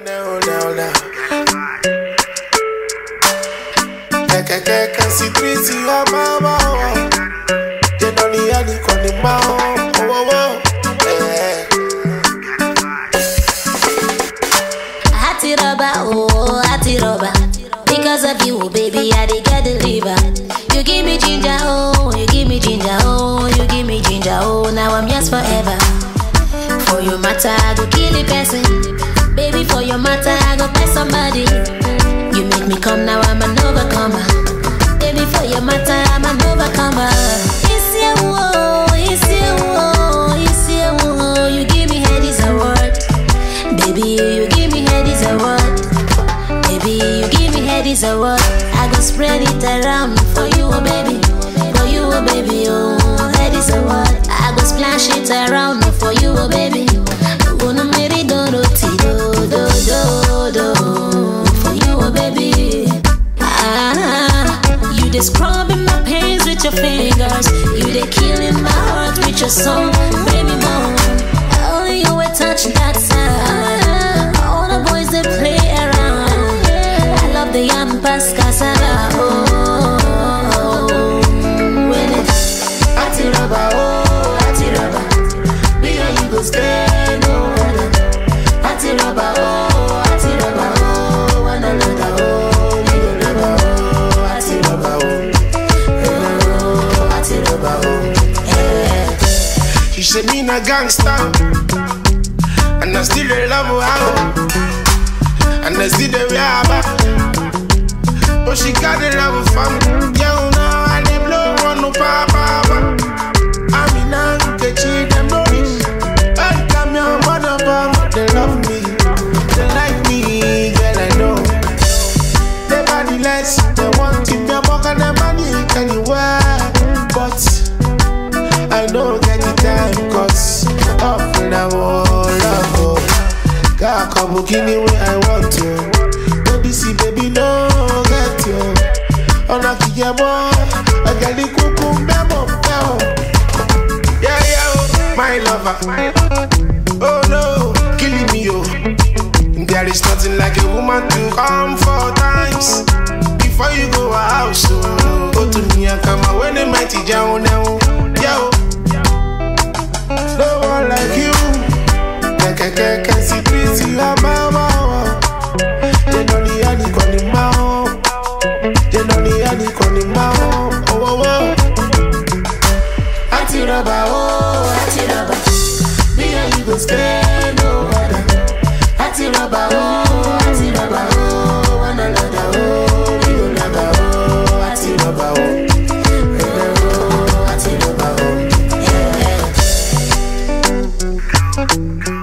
now. Can see trees in your mama. You know the honey calling mama. Hati rubber. Because of you, baby, I did get the liver. You give me ginger, oh, you give me ginger, oh, you give me ginger, oh. Now I'm yours forever. For your matter, I go kill a person. Baby, for your matter, I go pay somebody. You make me come, now I'm an overcomer. Baby, for your matter, I'm an overcomer. It's you, oh, it's you, oh, it's you, oh. You give me head is a word. Baby, you give me head is a word. Baby, you give me head is a word. I go spread it around for you, oh baby. For you, oh baby, oh, head is a word. I go splash it around for you, oh baby. Gonna marry do. For you, oh baby. You dey scrubbing my pains with your fingers. You dey killing my heart with your song, baby boy. Only you will touch that side. All the boys that play around. I love the young Pascasala. Oh, when it's Hati rubber. Me and you go stay no other. Hati rubber, one another, oh, you rubber, oh, Hati rubber, yeah. She say me na gangster, and I still dey love her, and I still dey wear her back. But she got the love for me. Yeah, now I dey blow on no papa. I'm in a kitchen, them boys. I come your mother, they love me, they like me, girl I know. They body less, they want it, they walk on the money anywhere, but I don't get the time, cause off now, love. God come bikini where I want to. Baby, see, baby, no get you. On a kiyabo, I got the cuckoo, memo. Yeah, my lover. Oh no, killing me, yo. There is nothing like a woman to come 4 times before you go out. So go to me and come out when the mighty down now. Yo, no one like you. Can see trees in your mama. You know the honey calling mama. You know the honey calling mama. Oh. Hati rubber. Me and you go stay no other. Hati rubber, one another, oh, you rubber, oh, Hati rubber, oh, Hati rubber, oh, yeah.